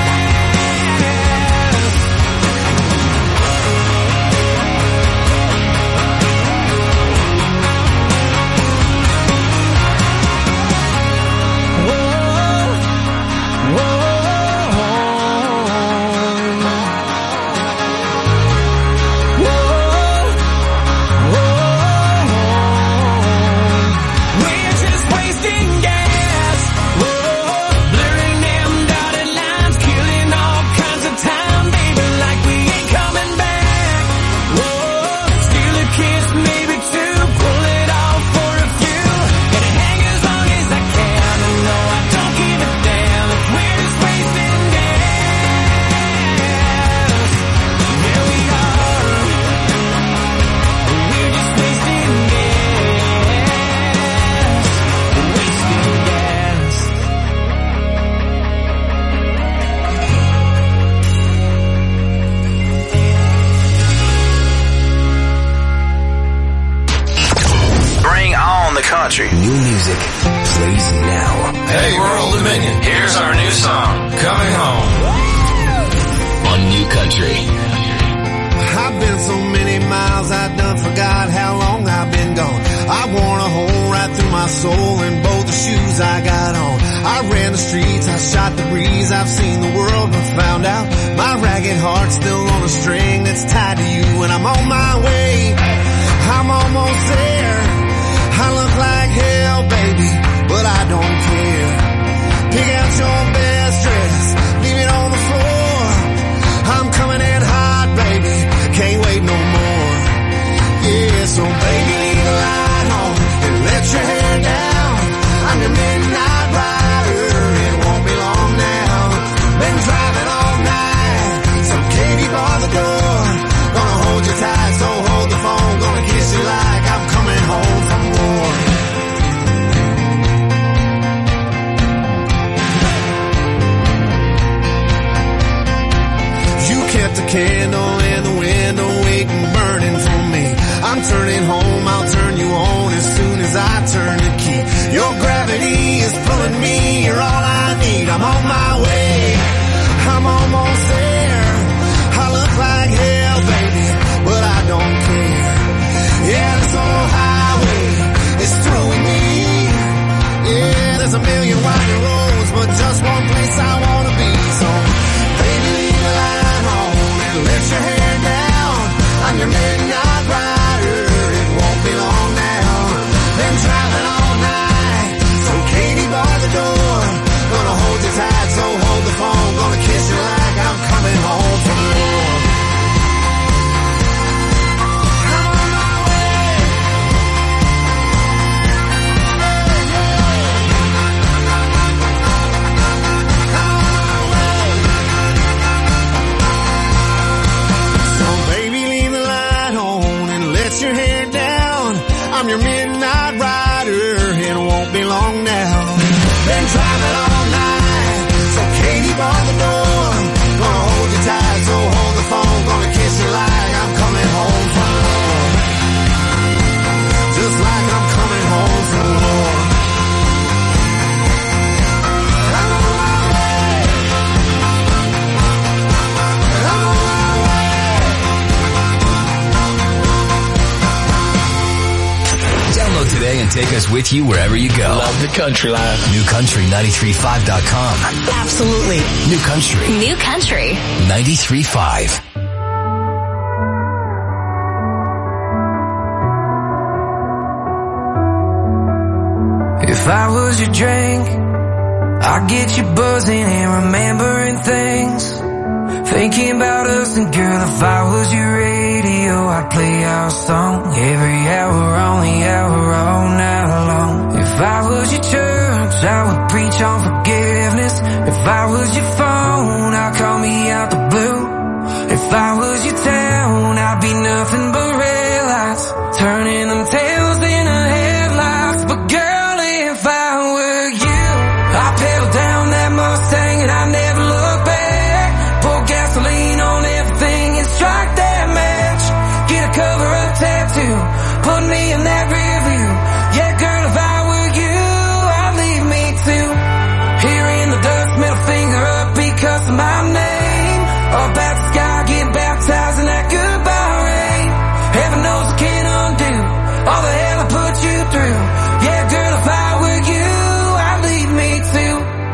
We're just wasting gas. Whoa, blurring them dotted lines, killing all kinds of time, baby, like we ain't coming back. Whoa, steal a kiss, maybe two, pull it off for a few. Gonna hang as long as I can, and no, I don't give a damn if we're just wasting gas. Here we are. We're just wasting gas. Wasting gas. Bring on the country. New music plays now. Hey, we're Old Dominion. Here's our new song, Coming Home. On New Country. I've been so many miles, I done forgot how long I've been gone. I worn a hole right through my soul in both the shoes I got on. I ran the streets, I shot the breeze, I've seen the world but found out my ragged heart's still on a string that's tied to you. And I'm on my way, I'm almost there. I look like hell, baby, but I don't care. Pick out your best dress, leave it on the floor. I'm coming in hot, baby, can't wait no more. Yeah, so baby, leave the light on and let your hair down. I'm your midnight rider, it won't be long now. Been driving all night, so Katie bar the door. Gonna hold you tight, so hold the phone. Gonna kiss you like I'm coming home from war. You kept a candle in the window waiting, burning for me. I'm turning home, I'll turn you on as soon as I turn the key. Your gravity is pulling me, you're all I need. I'm on my way, I'm almost there. I look like hell, baby, but I don't care. Yeah, this old highway is through with me. Yeah, there's a million winding roads, but just one place I wanna be. So, baby, leave the light on and let your hair down. I'm your midnight rider, it won't be long now. Been driving all night, so Katie bar the door. Gonna hold you tight, so hold the phone. Gonna kiss you like I'm coming home from war. I'm on my way. So baby, leave the light on and let your hair down. I'm your midnight rider, it won't be long now. Been driving all night, so Katie bar the door. Gonna hold you tight, so hold the phone. Gonna kiss you like I'm coming home from war. Just like I'm coming home from war. I'm on my way. I'm on my way. Download today and take us with you wherever you go. Love the country life. NewCountry935.com. Absolutely. New Country New Country. 93.5. If I was your drink, I'd get you buzzing and remembering things. Thinking about us, and girl, if I was your radio, I'd play our song every hour on the hour all night long. If I was your church, I would preach on forgiveness. If I was your phone, I'd call me out the blue. If I was your town, I'd be nothing but red lights, turning them tails into headlights. But girl, if I were you, I'd pedal down that Mustang and I'd never look back. Pour gasoline on everything and strike that match. Get a cover-up tattoo, put me in that rear view. Yeah, girl, if I were you, I'd leave me too. Here in the dust, middle finger up because of my name. Up at the sky, get baptized in that goodbye rain. Heaven knows I can't undo all the hell I put you through. Yeah, girl, if I were you, I'd leave me too.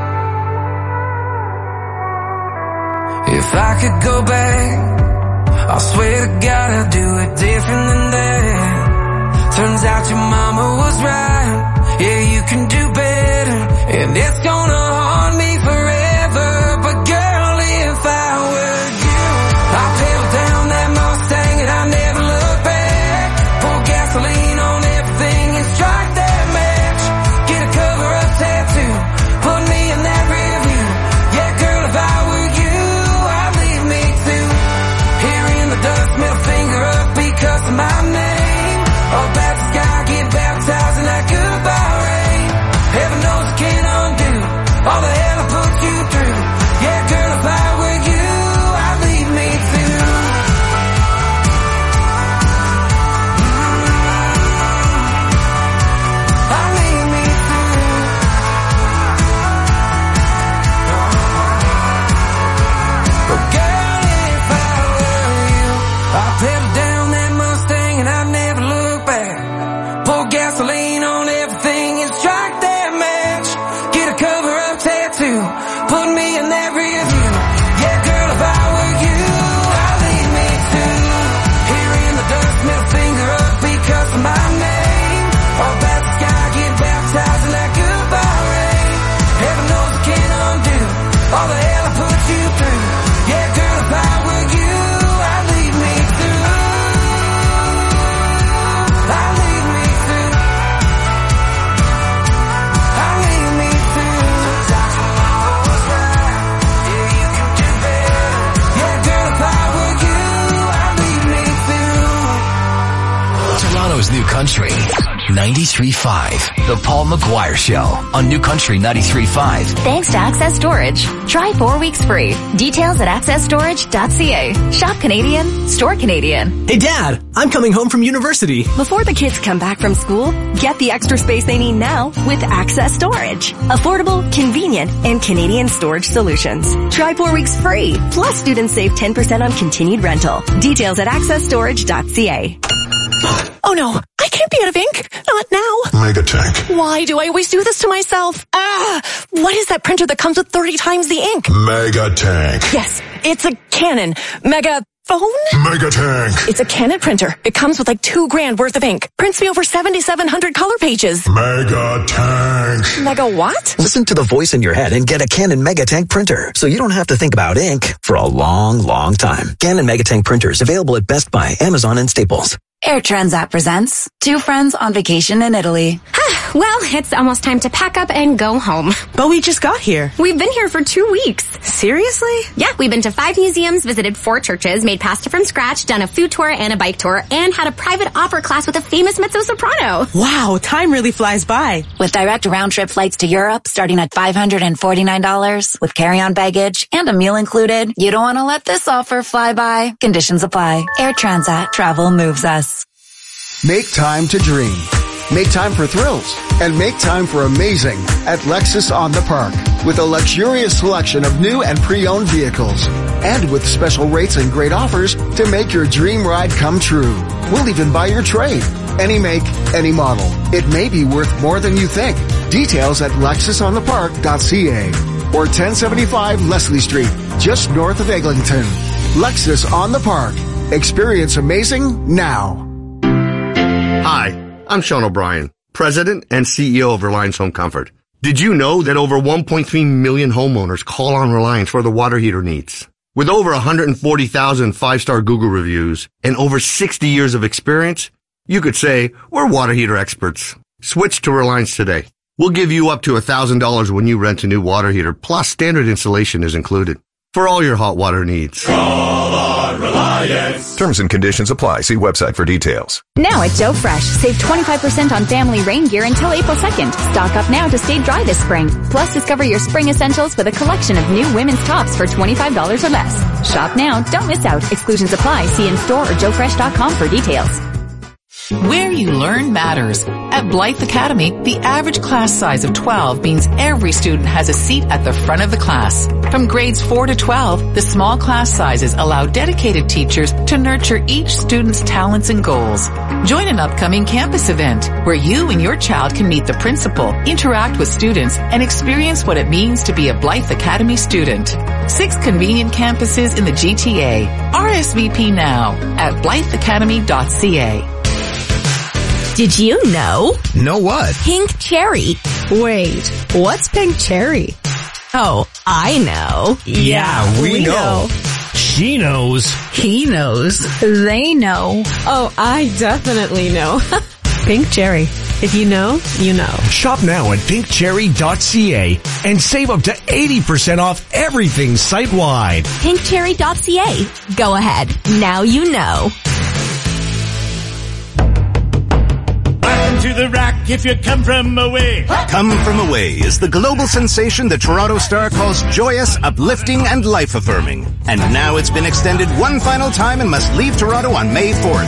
If I could go back, I swear to God I'd do it different than that. Turns out your mama was right. Yeah, you can do better, and it's gonna haunt me forever. But girl, if I were you, I'd pedal down that Mustang and I'd never look back. Pour gasoline on everything and strike that match. Get a cover-up tattoo, put me in that rear view. Yeah, girl, if I were you, I'd leave me too. Here in the dust, middle finger up because of my name. Up at the sky, get baptized in that goodbye rain. Heaven knows I can't undo Country 93.5. The Paul McGuire Show on New Country 93.5. Thanks to Access Storage. Try 4 weeks free. Details at accessstorage.ca. Shop Canadian, store Canadian. Hey Dad, I'm coming home from university. Before the kids come back from school, get the extra space they need now with Access Storage. Affordable, convenient, and Canadian storage solutions. Try 4 weeks free. Plus, students save 10% on continued rental. Details at accessstorage.ca. Oh no, I can't be out of ink. Not now. Megatank. Why do I always do this to myself? What is that printer that comes with 30 times the ink? Megatank. Yes, it's a Canon Megaphone? Megatank. It's a Canon printer. It comes with like $2,000 worth of ink. Prints me over 7,700 color pages. Megatank. Mega what? Listen to the voice in your head and get a Canon Megatank printer, so you don't have to think about ink for a long, long time. Canon Megatank printers available at Best Buy, Amazon, and Staples. Air Transat presents Two Friends on Vacation in Italy. Well, it's almost time to pack up and go home. But we just got here. We've been here for 2 weeks. Seriously? Yeah, we've been to 5 museums, visited 4 churches, made pasta from scratch, done a food tour and a bike tour, and had a private opera class with a famous mezzo-soprano. Wow, time really flies by. With direct round-trip flights to Europe starting at $549 with carry-on baggage and a meal included, you don't want to let this offer fly by. Conditions apply. Air Transat. Travel moves us. Make time to dream. Make time for thrills and make time for amazing at Lexus on the Park with a luxurious selection of new and pre-owned vehicles and with special rates and great offers to make your dream ride come true. We'll even buy your trade. Any make, any model. It may be worth more than you think. Details at lexusonthepark.ca or 1075 Leslie Street, just north of Eglinton. Lexus on the Park. Experience amazing now. Hi, I'm Sean O'Brien, President and CEO of Reliance Home Comfort. Did you know that over 1.3 million homeowners call on Reliance for their water heater needs? With over 140,000 five-star Google reviews and over 60 years of experience, you could say we're water heater experts. Switch to Reliance today. We'll give you up to $1,000 when you rent a new water heater, plus standard installation is included for all your hot water needs. Call on Reliance. Terms and conditions apply. See website for details. Now at Joe Fresh, save 25% on family rain gear until April 2nd. Stock up now to stay dry this spring. Plus, discover your spring essentials with a collection of new women's tops for $25 or less. Shop now. Don't miss out. Exclusions apply. See in-store or joefresh.com for details. Where you learn matters. At Blythe Academy, the average class size of 12 means every student has a seat at the front of the class. From grades 4 to 12, the small class sizes allow dedicated teachers to nurture each student's talents and goals. Join an upcoming campus event where you and your child can meet the principal, interact with students, and experience what it means to be a Blythe Academy student. 6 convenient campuses in the GTA. RSVP now at blytheacademy.ca. Did you know? Know what? Pink cherry. Wait, what's pink cherry? Oh, I know. Yeah, we know. She knows. He knows. They know. Oh, I definitely know. Pink cherry. If you know, you know. Shop now at pinkcherry.ca and save up to 80% off everything site-wide. Pinkcherry.ca. Go ahead. Now you know. To the rock if you come from away. Come From Away is the global sensation the Toronto Star calls joyous, uplifting, and life-affirming. And now it's been extended one final time and must leave Toronto on May 4th.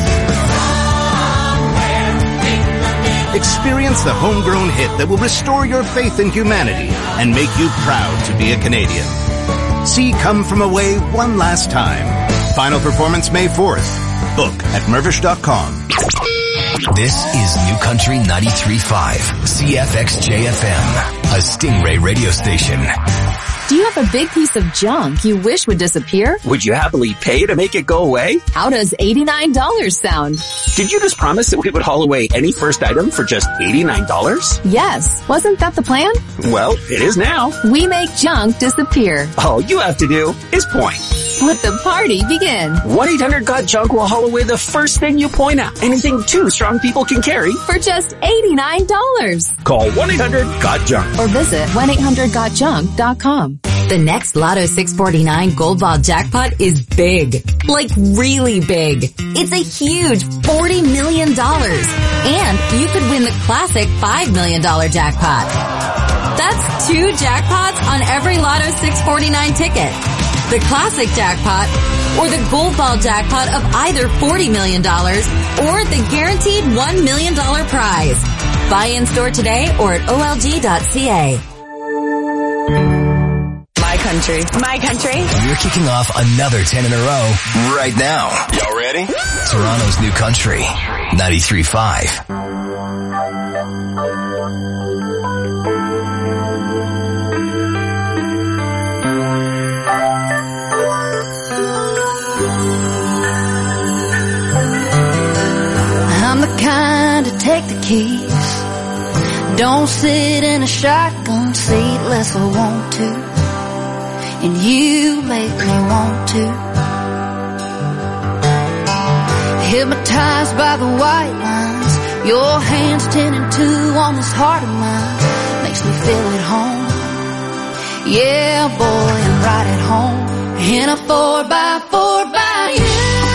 Experience the homegrown hit that will restore your faith in humanity and make you proud to be a Canadian. See Come From Away one last time. Final performance May 4th. Book at Mervish.com. This is New Country 93.5, CFXJFM, a Stingray radio station. Do you have a big piece of junk you wish would disappear? Would you happily pay to make it go away? How does $89 sound? Did you just promise that we would haul away any first item for just $89? Yes. Wasn't that the plan? Well, it is now. We make junk disappear. All you have to do is point. Let the party begin. 1-800-GOT-JUNK will haul away the first thing you point at. Anything 2 strong people can carry. For just $89. Call 1-800-GOT-JUNK. Or visit 1-800-GOTJUNK.com. The next Lotto 649 Gold Ball jackpot is big. Like really big. It's a huge $40 million. And you could win the classic $5 million jackpot. That's 2 jackpots on every Lotto 649 ticket. The classic jackpot or the Gold Ball jackpot of either $40 million or the guaranteed $1 million prize. Buy in store today or at olg.ca. My country. My country. We're kicking off another 10 in a row right now. Y'all ready? Toronto's new country, 93.5. I'm the kind to take the keys. Don't sit in a shotgun seat unless I want to. And you make me want to. Hypnotized by the white lines, your hands 10 and 2 on this heart of mine. Makes me feel at home. Yeah, boy, I'm right at home. In a 4x4 by you.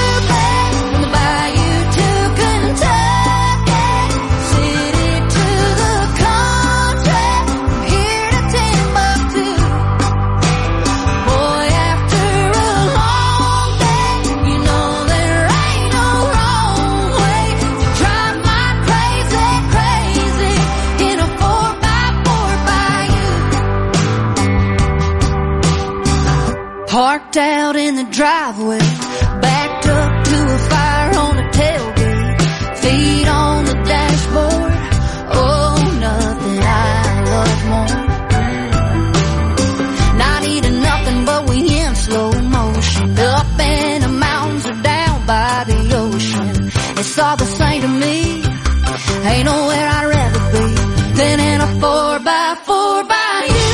Parked out in the driveway, backed up to a fire on the tailgate, feet on the dashboard. Oh, nothing I love more. Not eating nothing, but we in slow motion. Up in the mountains or down by the ocean. It's all the same to me. Ain't nowhere I'd rather be than in a 4x4 by you.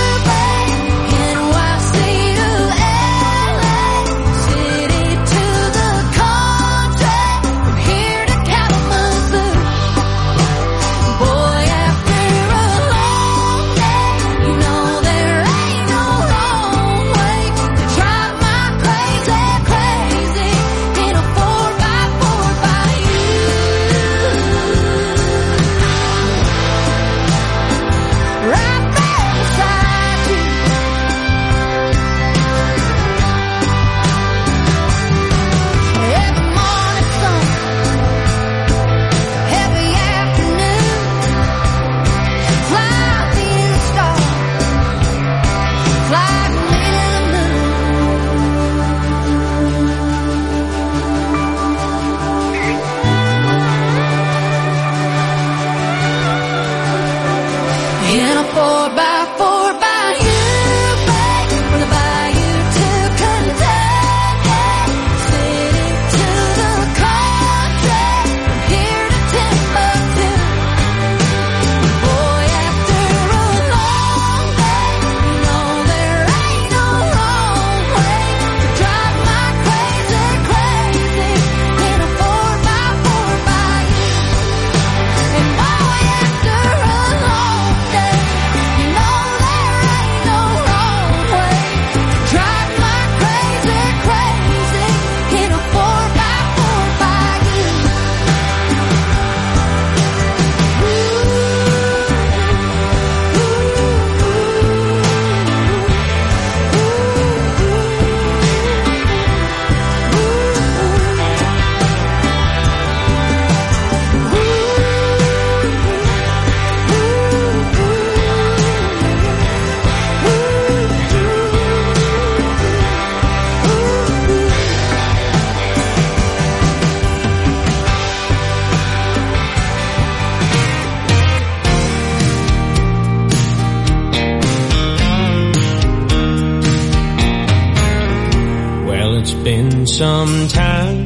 Some time.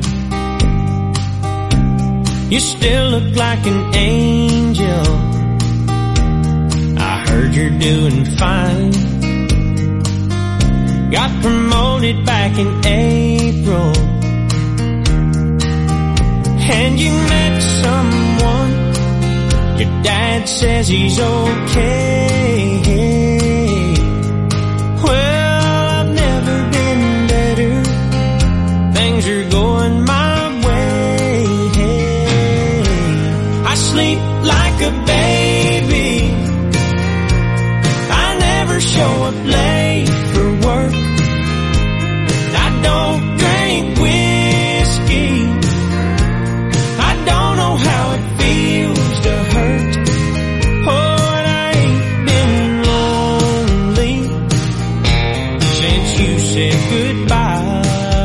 You still look like an angel. I heard you're doing fine. Got promoted back in April, and you met someone. Your dad says he's okay. Well, up late for work. I don't drink whiskey. I don't know how it feels to hurt. Oh, and I ain't been lonely since you said goodbye.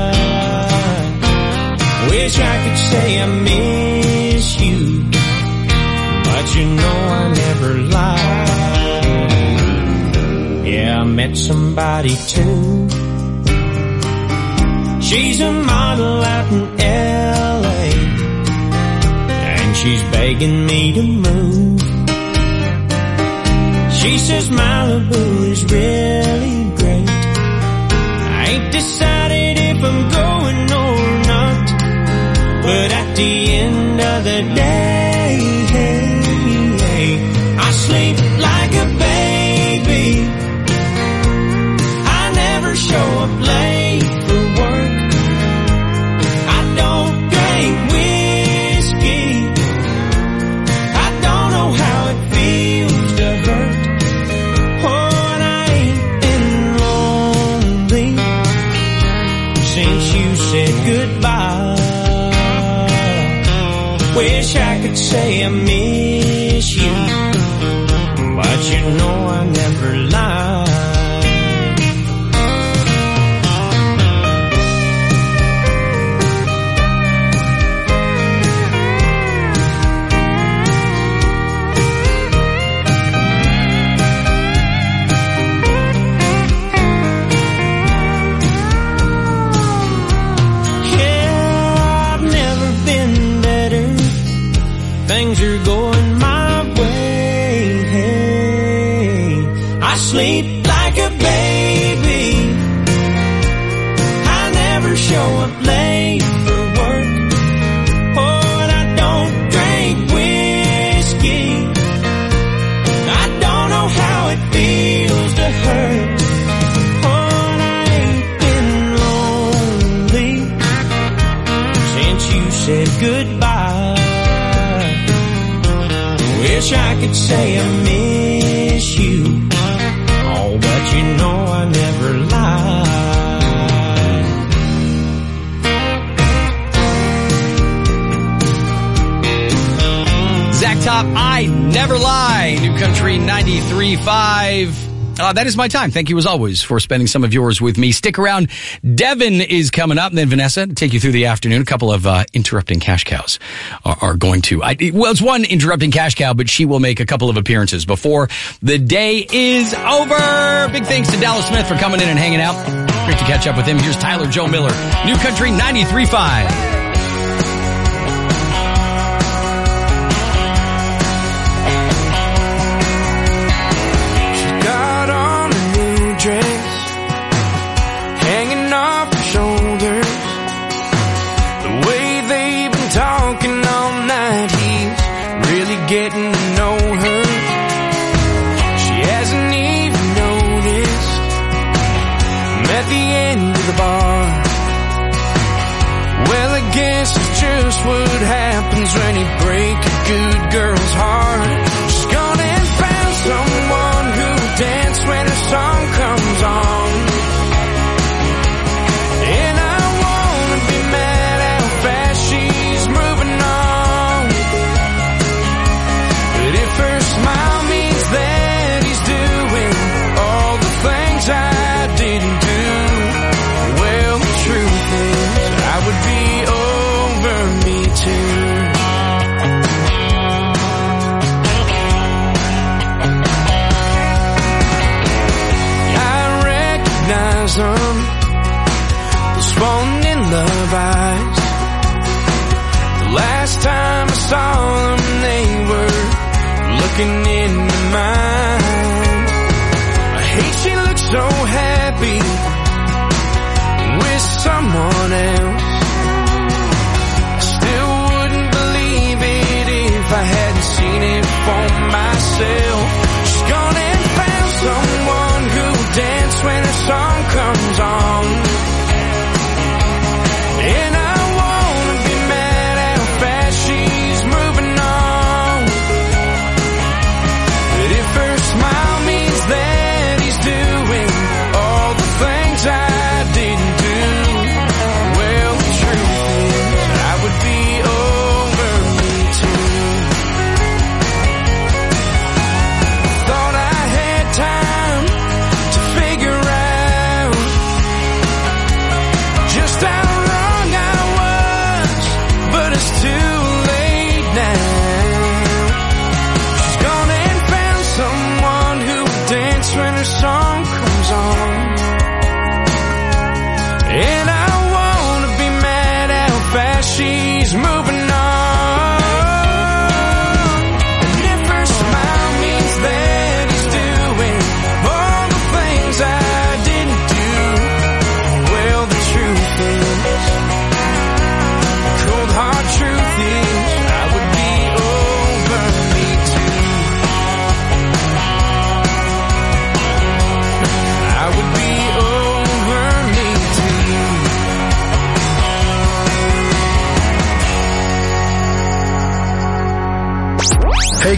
Wish I could say I miss you, but you know I never lied. Yeah, I met somebody too. She's a model out in L.A. and she's begging me to move. She says Malibu is really great. I ain't decided if I'm going or not, but at the end of the day, I sleep like a baby. I never show up late for work. I don't drink whiskey. I don't know how it feels to hurt. Oh, and I ain't been lonely since you said goodbye. Wish I could say I miss you, but you know I never lied. Things are going my way. I sleep like a baby. I never show up late for work. Oh, and I don't drink whiskey. I don't know how it feels to hurt. Oh, and I ain't been lonely since you said goodbye. Wish I could say I miss you, oh, but you know I never lied. Zach Top, I Never Lie, New Country 93.5. That is my time. Thank you, as always, for spending some of yours with me. Stick around. Devin is coming up, and then Vanessa to take you through the afternoon. A couple of interrupting cash cows are going to. Well, it's one interrupting cash cow, but she will make a couple of appearances before the day is over. Big thanks to Dallas Smith for coming in and hanging out. Great to catch up with him. Here's Tyler Joe Miller, New Country 93.5. Getting to know her. She hasn't even noticed I'm at the end of the bar. Well, I guess it's just what happens when you break a good girl's heart. She's gone and found someone who'll dance when her song comes on. And I wanna be mad how fast she's moving on. If her smile means that he's doing all the things I didn't do, well, the truth is I would be over me too. I recognize them, those falling in love eyes. The last time I saw them, they were looking into mine. I hate she looks so happy with someone else. I still wouldn't believe it if I hadn't seen it for myself. She's gone and found someone who'll dance when her song comes on. And I wanna be mad how fast she's moving on. But if her smile means that he's doing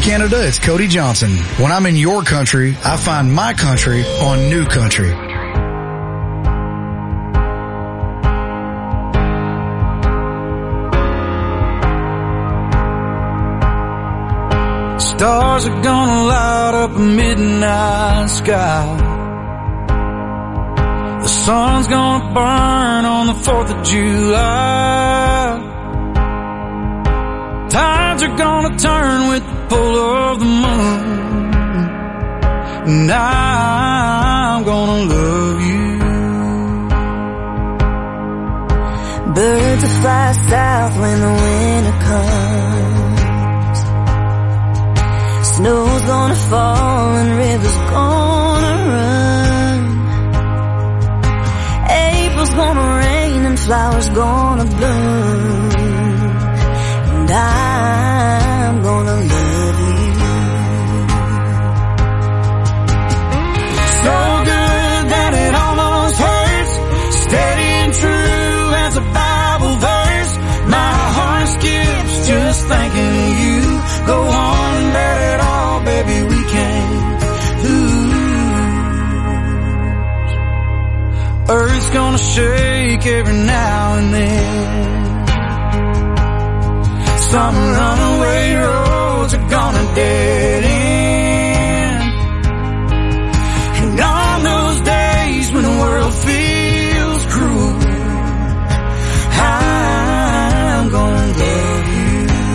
Canada, it's Cody Johnson. When I'm in your country, I find my country on New Country. Stars are gonna light up a midnight sky. The sun's gonna burn on the 4th of July. Tides are gonna turn with the pull of the moon. And I'm gonna love you. Birds will fly south when the winter comes. Snow's gonna fall and rivers gonna run. April's gonna rain and flowers gonna bloom. And I'm gonna love you. So good that it almost hurts. Steady and true as a Bible verse. My heart skips just thinking of you. Go on and let it all, baby, we can't lose. Earth's gonna shake every now and then. Some runaway roads are gonna dead end. And on those days when the world feels cruel, I'm gonna love you.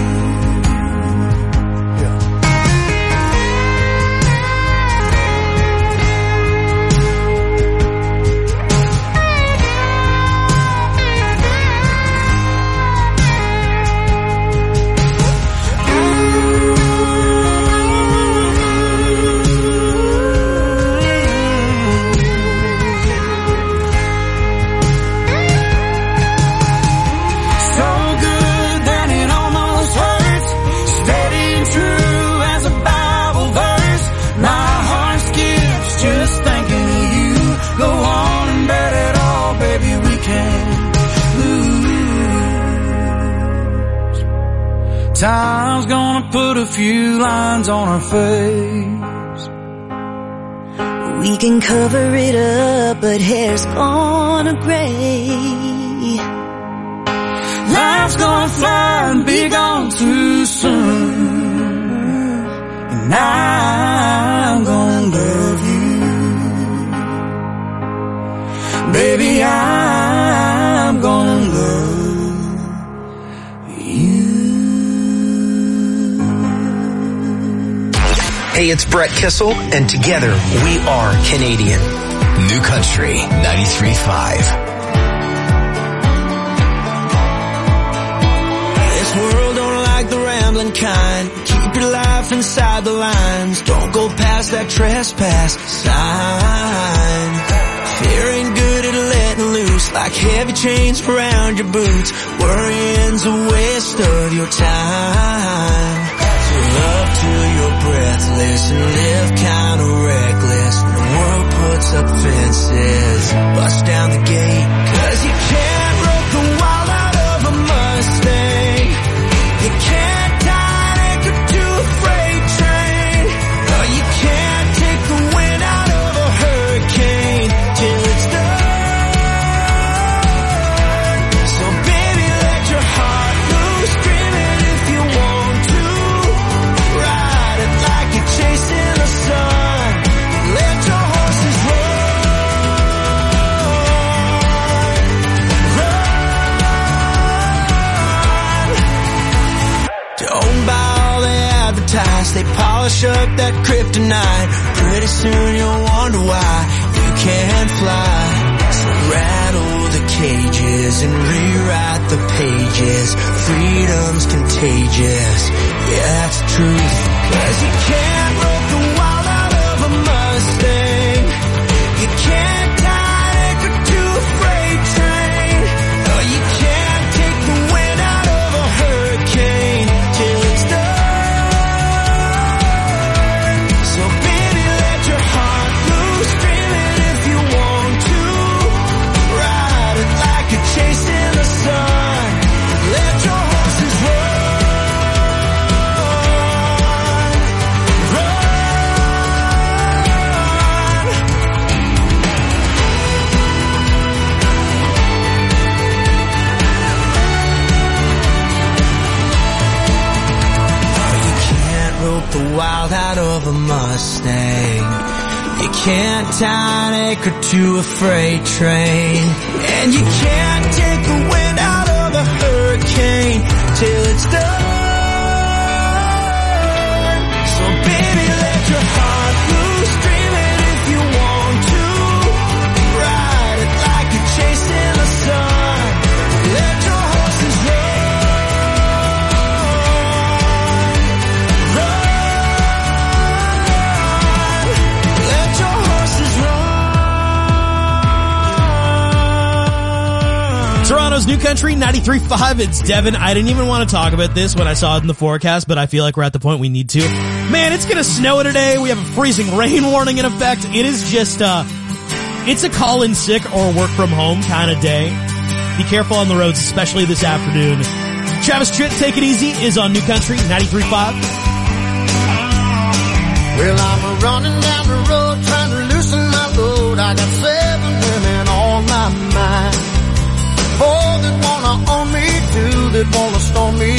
Time's gonna put a few lines on our face. We can cover it up, but hair's gonna gray. Life's gonna fly and be gone too soon. And I'm gonna love you. Baby, I'm gonna love you. Hey, it's Brett Kissel, and together we are Canadian. New Country 93.5. This world don't like the rambling kind. Keep your life inside the lines. Don't go past that trespass sign. Fear ain't good at letting loose, like heavy chains around your boots. Worrying's a waste of your time. Love till you're breathless and live kinda reckless. When the world puts up fences, bust down the gate. 'Cause you can't rope the wild out of a Mustang. You can't tie an anchor to a freight train. No, you can't take the wind out of a hurricane till it's done. So baby, let your heart loose, scream it if you want to. Ride it like you're chasing the sun. Let your horses run. Don't buy all they advertise. They polish up that kryptonite. Pretty soon you'll wonder why you can't fly. So rattle the cages and rewrite the pages. Freedom's contagious. Yeah, that's the truth. 'Cause you can't rope the wild out of a Mustang. You can't tie an anchor to a freight train. No, you can't take the wind out of a hurricane till it's done. So baby, let your heart loose, scream it if you want to. Ride it like you're chasing the sun. Let your horses run. Mustang. You can't tie an anchor to a freight train. And you can't take the wind out of a hurricane till it's done. So baby, let your heart loose, dream it if you want to. Ride it like you're chasing the sun. Let your horses run. Let your horses run. Toronto's New Country 93.5. It's Devin. I didn't even want to talk about this when I saw it in the forecast, but I feel like we're at the point we need to. Man, it's gonna snow today. We have a freezing rain warning in effect. It is just, it's a call in sick or work from home kind of day. Be careful on the roads, especially this afternoon. Travis Tritt, Take It Easy, is on New Country 93.5. Well, I'm running down the road trying to loosen my load. I got 7 women on my mind. 4 that wanna own me, 2 that wanna storm me.